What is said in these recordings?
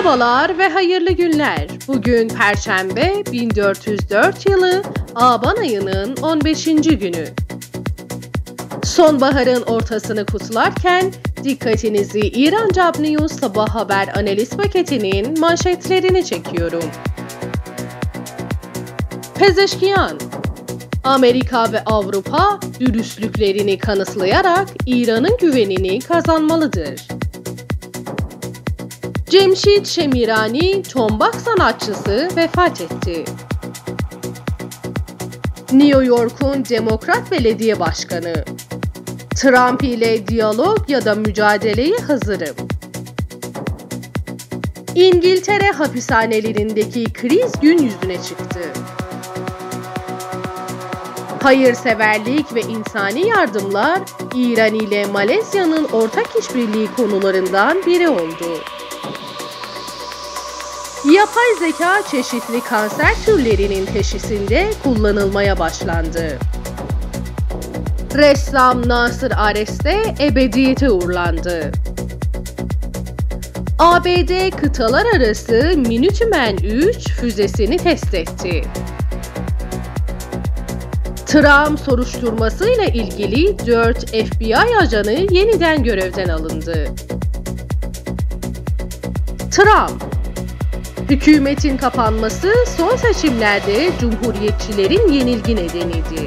Merhabalar ve hayırlı günler. Bugün Perşembe 1404 yılı Aban ayının 15. günü. Sonbaharın ortasını kutlarken dikkatinizi İran Job News sabah haber analiz paketinin manşetlerini çekiyorum. Pezeşkiyan: Amerika ve Avrupa dürüstlüklerini kanıtlayarak İran'ın güvenini kazanmalıdır. Cemşid Şemirani, tombak sanatçısı vefat etti. New York'un Demokrat Belediye Başkanı: Trump ile diyalog ya da mücadeleye hazırım. İngiltere hapishanelerindeki kriz gün yüzüne çıktı. Hayırseverlik ve insani yardımlar İran ile Malezya'nın ortak işbirliği konularından biri oldu. Yapay zeka çeşitli kanser türlerinin teşhisinde kullanılmaya başlandı. Ressam Nasır Areste ebediyete uğurlandı. ABD kıtalar arası Minuteman 3 füzesini test etti. Trump soruşturmasıyla ilgili 4 FBI ajanı yeniden görevden alındı. Trump: hükümetin kapanması son seçimlerde Cumhuriyetçilerin yenilgi nedeniydi.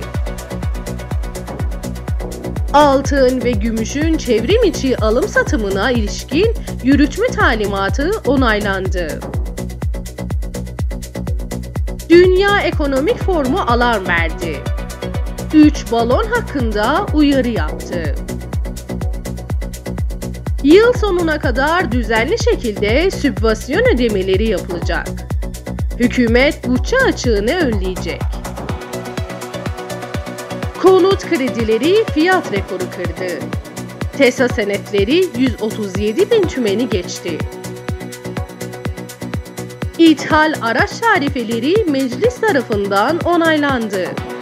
Altın ve gümüşün çevrim içi alım satımına ilişkin yürütme talimatı onaylandı. Dünya Ekonomik Forumu alarm verdi. 3 balon hakkında uyarı yaptı. Yıl sonuna kadar düzenli şekilde sübvansiyon ödemeleri yapılacak. Hükümet bütçe açığını önleyecek. Konut kredileri fiyat rekoru kırdı. TESA senetleri 137 bin tümeni geçti. İthal araç tarifeleri meclis tarafından onaylandı.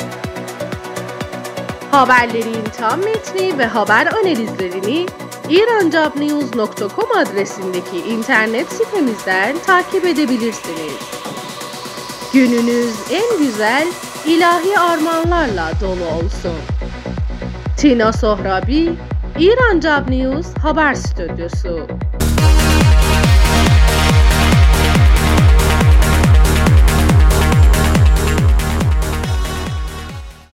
Haberlerin tam metni ve haber analizlerini iranjobnews.com adresindeki internet sitemizden takip edebilirsiniz. Gününüz en güzel ilahi armağanlarla dolu olsun. Tina Sohrabi, İran Job News Haber Stüdyosu.